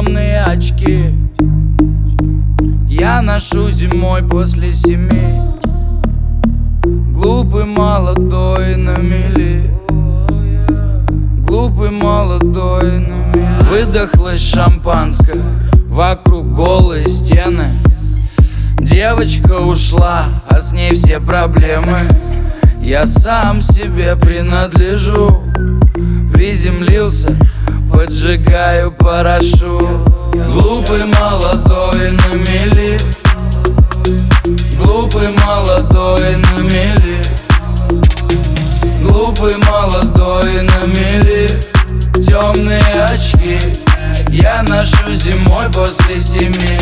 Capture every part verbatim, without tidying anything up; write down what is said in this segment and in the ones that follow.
темные очки я ношу зимой после семи. Глупый, молодой, на мели. Глупый, молодой, на мели. Выдохлось шампанское, вокруг голые стены. Девочка ушла, а с ней все проблемы. Я сам себе принадлежу. Приземлился, поджигаю парашют. Глупый, молодой, на мели. Глупый, молодой, на мели. Глупый, молодой, на мели. Темные очки я ношу зимой после семи.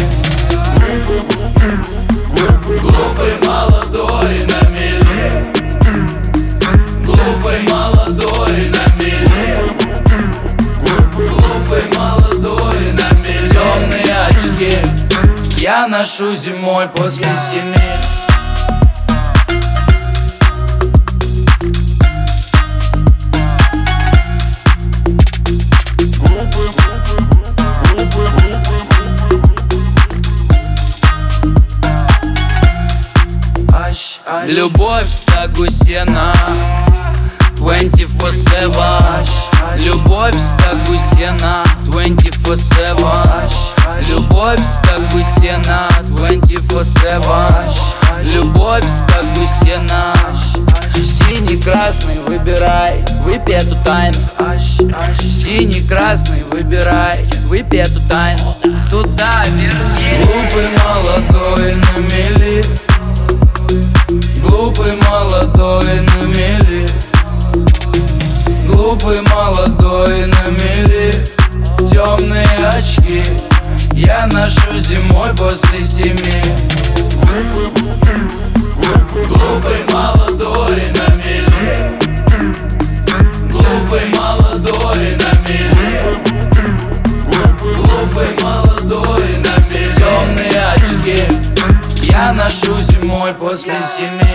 Глупый, молодой, на мели. Глупый, молодой, на мели. Глупый, молодой, на мели. Темные очки я ношу зимой после семи. Любовь в стогу сена двадцать четыре семь. Любовь в стогу сена двадцать четыре семь. Любовь в стогу сена двадцать четыре семь. Любовь в стогу сена. Синий, красный, выбирай, выпей эту тайну. Синий, красный, выбирай, выпей эту тайну. Туда вернее. Глупый, молодой, на мели. Глупый, молодой, на мели. Глупый, молодой, на мели. Темные очки я ношу зимой после семи. Глупый, молодой, на мели. Глупый, молодой, на мели. Глупый, молодой, на мели. Темные очки я ношу зимой после семи.